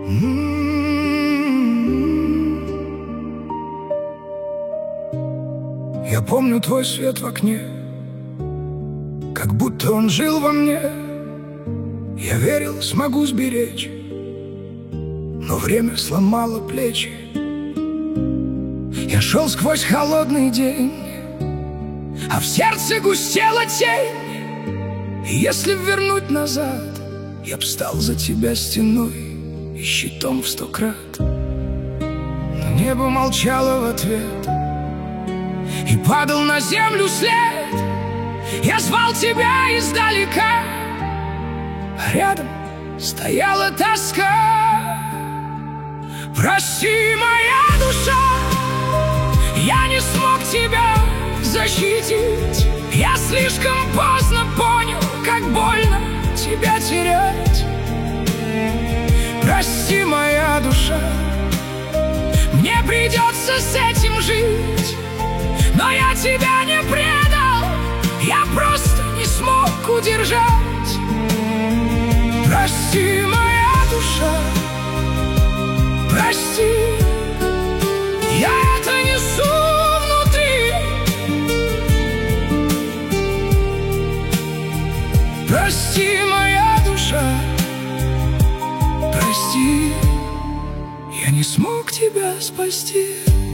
Я помню твой свет в окне, как будто он жил во мне. Я верил, смогу сберечь, но время сломало плечи. Я шел сквозь холодный день, а в сердце густела тень. И если вернуть назад, я б стал за тебя стеной и щитом в 100 крат. Но небо молчало в ответ, и падал на землю след. Я звал тебя издалека, а рядом стояла тоска. Прости, моя душа, я не смог тебя защитить. Я слишком поздно понял, как больно тебя терять. Прости, моя душа, мне придется с этим жить. Но я тебя не предал, я просто не смог удержать. Прости, моя душа, прости, я это несу внутри. Прости, моя душа, прости, я не смог тебя спасти.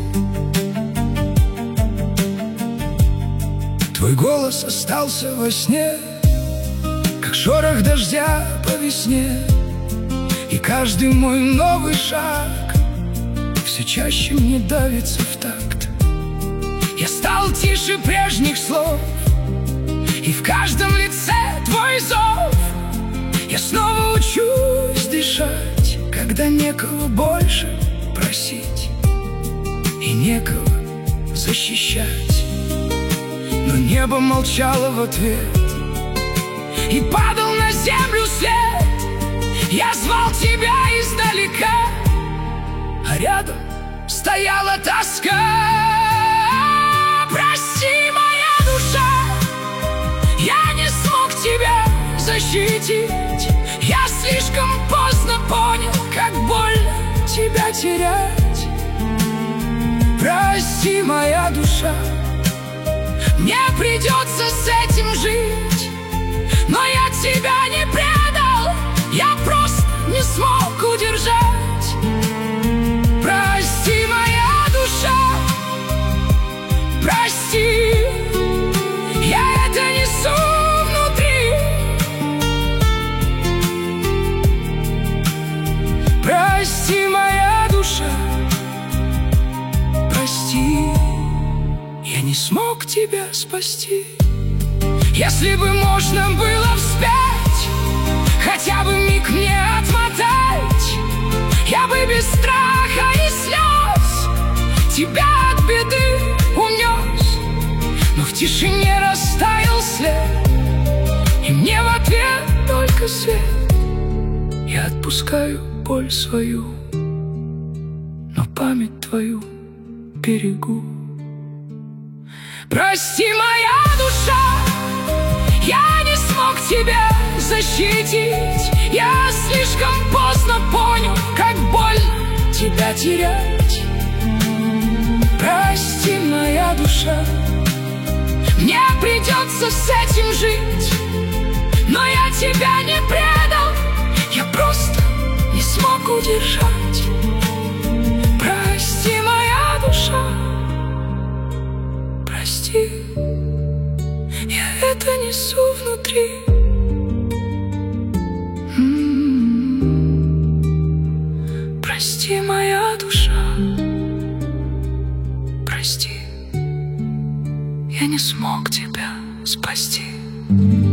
Твой голос остался во сне, как шорох дождя по весне. И каждый мой новый шаг все чаще мне давится в такт. Я стал тише прежних слов, и в каждом лице твой зов. Я снова учусь дышать, когда некого больше просить и некого защищать. Но небо молчало в ответ, и падал на землю свет. Я звал тебя издалека, а рядом стояла тоска. Прости, моя душа, я не смог тебя защитить. Я слишком поздно понял, как больно тебя терять. Прости, моя душа, мне придется с этим жить. Но я тебя не предал, я просто не смог удержать. Прости, моя душа, прости, я это несу внутри. Прости, моя душа, прости, я не смог тебя спасти. Если бы можно было вспять, хотя бы миг мне отмотать, я бы без страха и слез тебя от беды унес. Но в тишине растаял след, и мне в ответ только свет. Я отпускаю боль свою, но память твою берегу. Прости, моя душа, я не смог тебя защитить. Я слишком поздно понял, как больно тебя терять. Прости, моя душа, мне придется с этим жить. Но я тебя не предал, я просто не смог удержать. Прости, моя душа, прости, я это несу внутри. Прости, моя душа, прости, я не смог тебя спасти.